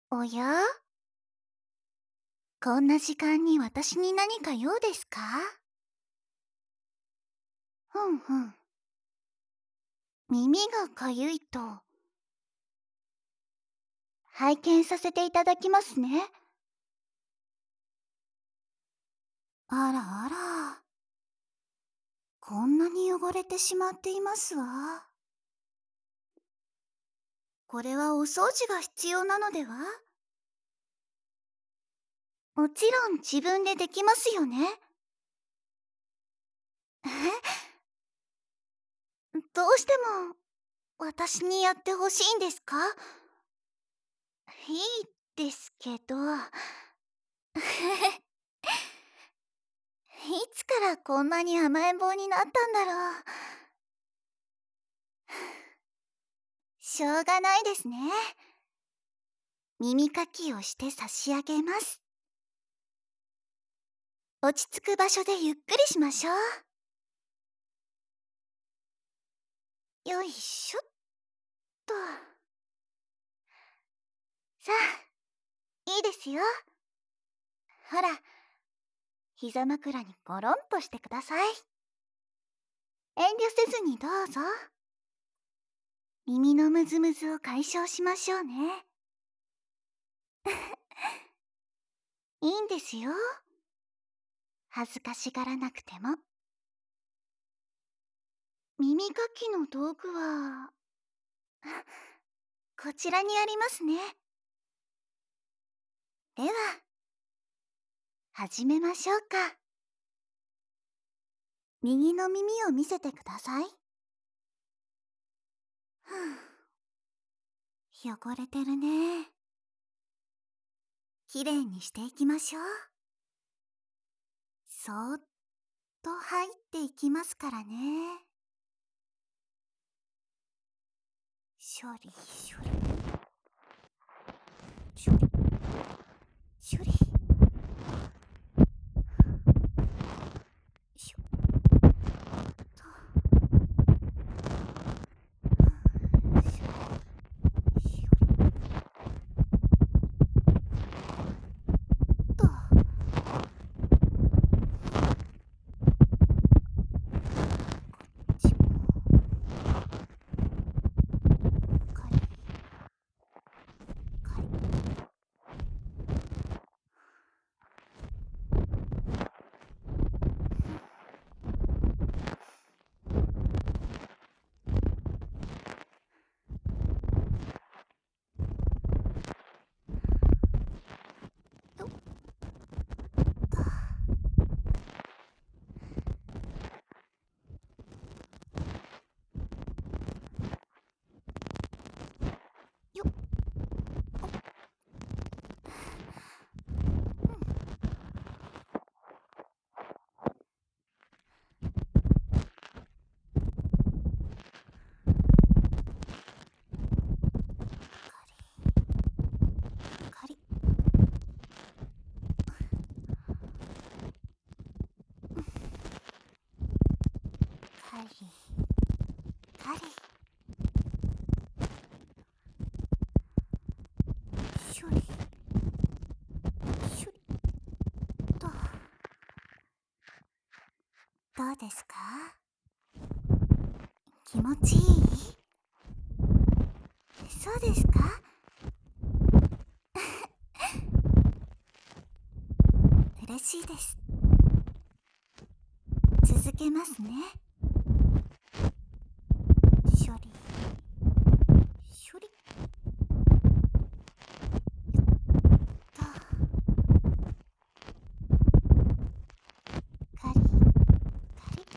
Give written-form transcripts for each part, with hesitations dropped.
おや？こんな時間に私に何か用ですか？ふんふん。耳がかゆいと。拝見させていただきますね。あらあら。こんなに汚れてしまっていますわ。これはお掃除が必要なのでは？もちろん自分でできますよね。どうしても私にやってほしいんですか？いいですけど。いつからこんなに甘えん坊になったんだろう。しょうがないですね。耳かきをして差し上げます。落ち着く場所でゆっくりしましょう。よいしょっと。さあ、いいですよ。ほら、膝枕にゴロンとしてください。遠慮せずにどうぞ。耳のムズムズを解消しましょうね。いいんですよ。恥ずかしがらなくても。耳かきの道具は、こちらにありますね。では、始めましょうか。右の耳を見せてください。汚れてるね。きれいにしていきましょう。そーっと入っていきますからね。処理処理処理処理しょとしょとちもカリカリよっとよっカリカリカリカリ処理処理と。どうですか？気持ちいい？そうですか？嬉しいです。続けますね。処理処理と。カリカリ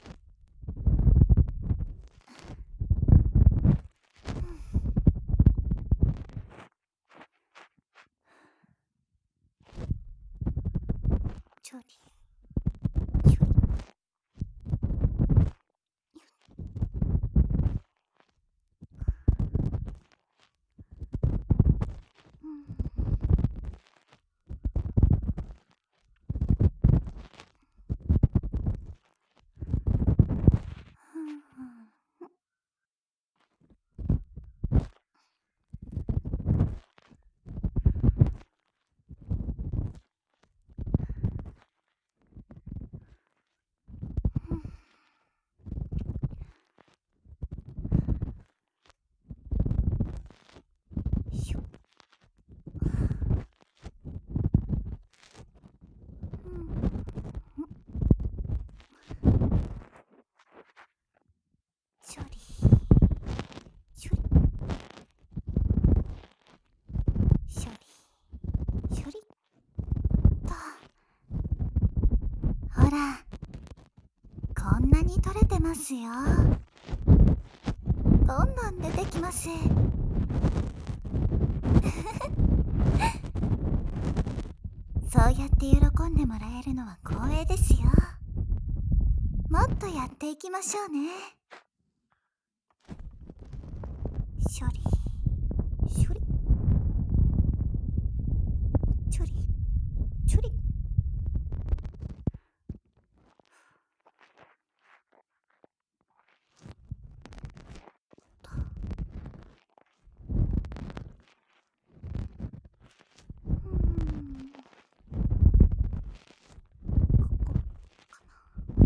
処理処理ふんふんほら、こんなに取れてますよ。どんどん出てきます。そうやって喜んでもらえるのは光栄ですよ。もっとやっていきましょうね。処理、処理、処理、処理。うん、ここかな。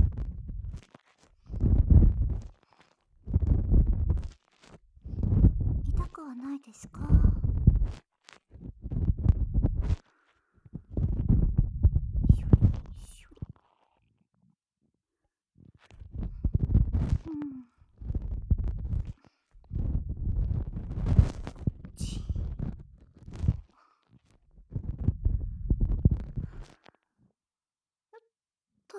痛くはないですか？処理、処理。うん。ちと。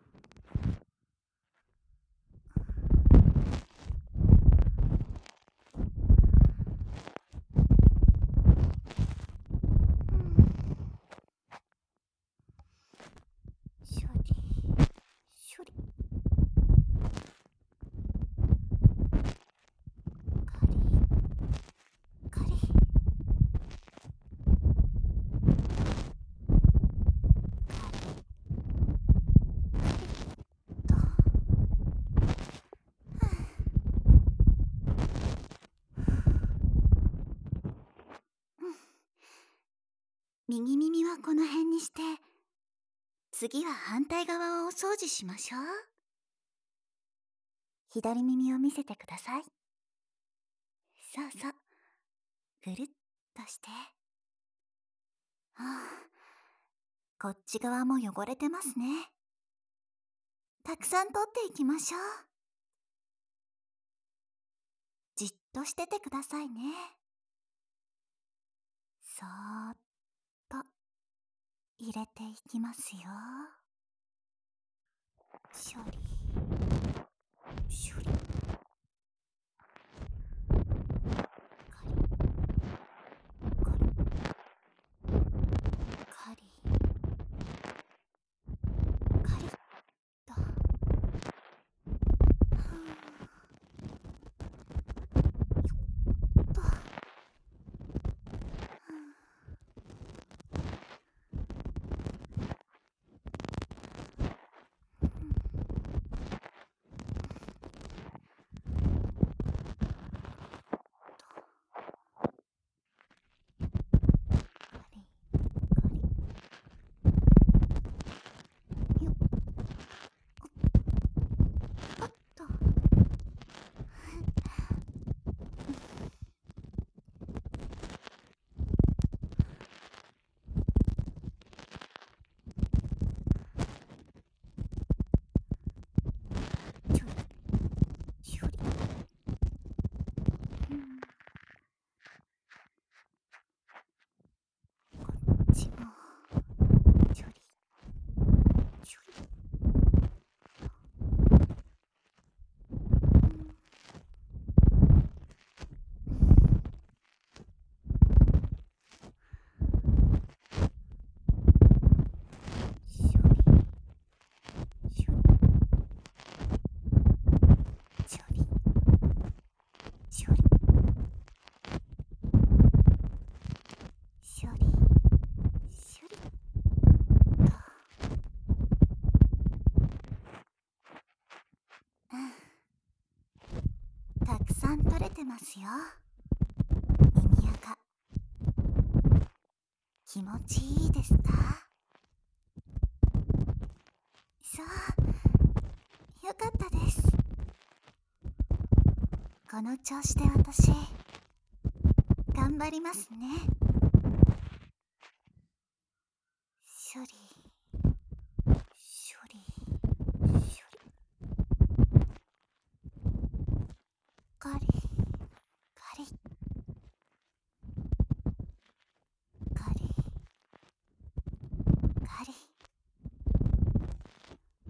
うん。処理、処理。カリ、カリ。と。右耳はこの辺にして、次は反対側をお掃除しましょう。左耳を見せてください。そうそう。ぐるっとして。はあ、こっち側も汚れてますね。たくさん取っていきましょう。じっとしててくださいね。そーっと入れていきますよ。処理、処理。カリ、カリ、カリ、カリッと。はあ、よっと。カリ、カリ。よっ、おっと。ちょり、処理。うん。こっちも。ちょり、ちょり。うん。処理、処理、処理、処理、処理、処理と。うん。たくさん取れてますよ。耳垢。気持ちいいですか？そう、よかったです。この調子で私、頑張りますね。処理、処理、処理。カリ、カリ、カリ、カリ。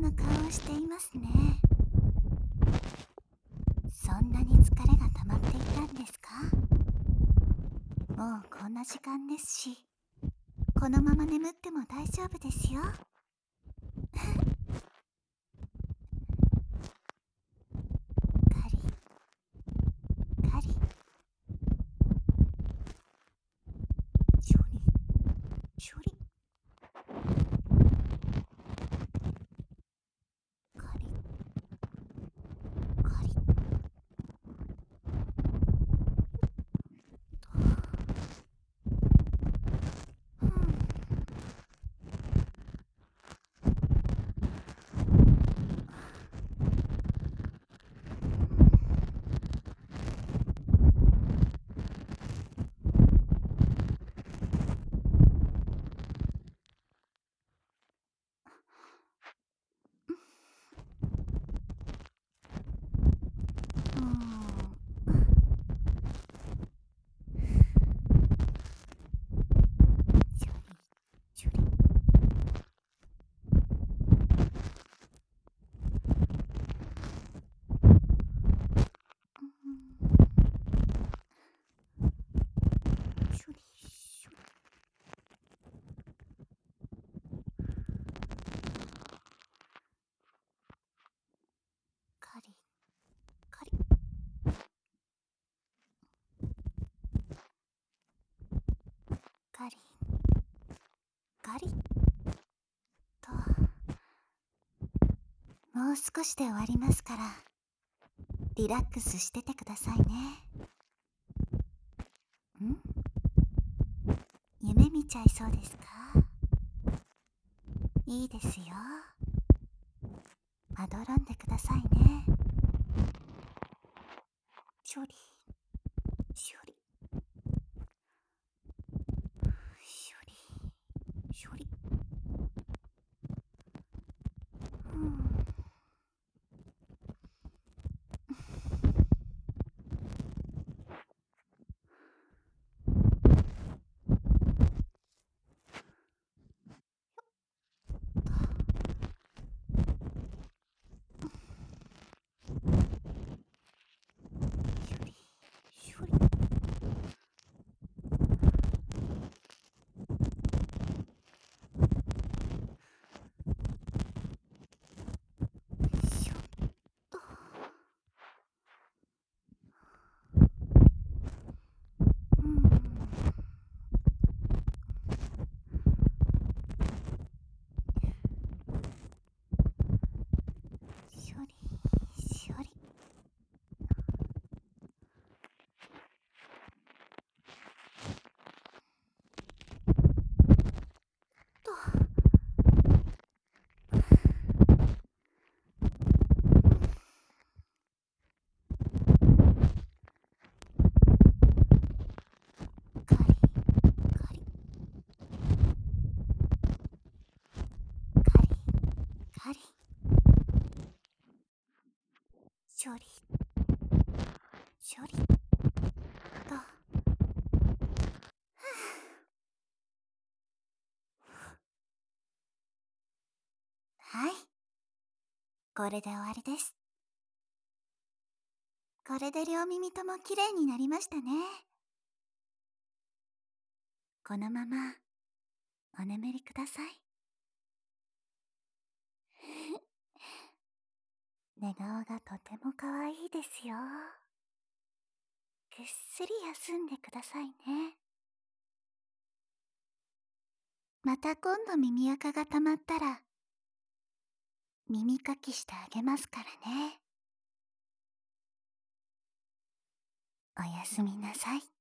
な顔をしていますね。そんなに疲れが溜まっていたんですか？もうこんな時間ですし、このまま眠っても大丈夫ですよ。カリカリ、ショリショリ、カリカリと。うん。うん。ショリショリ。ショリショリ。カリカリカリカリと。もう少しで終わりますから、リラックスしててくださいね。夢見ちゃいそうですか？いいですよ。まどろんでくださいね。ショリショリショリショリ。うん。ショリショリショッと。うん。ショリショリと。カリカリカリカリ。ショリショリと。はい、これで終わりです。これで両耳ともきれいになりましたね。このままお眠りください。寝顔がとても可愛いですよ。ぐっすり休んでくださいね。また今度耳垢が溜まったら耳かきしてあげますからね。おやすみなさい。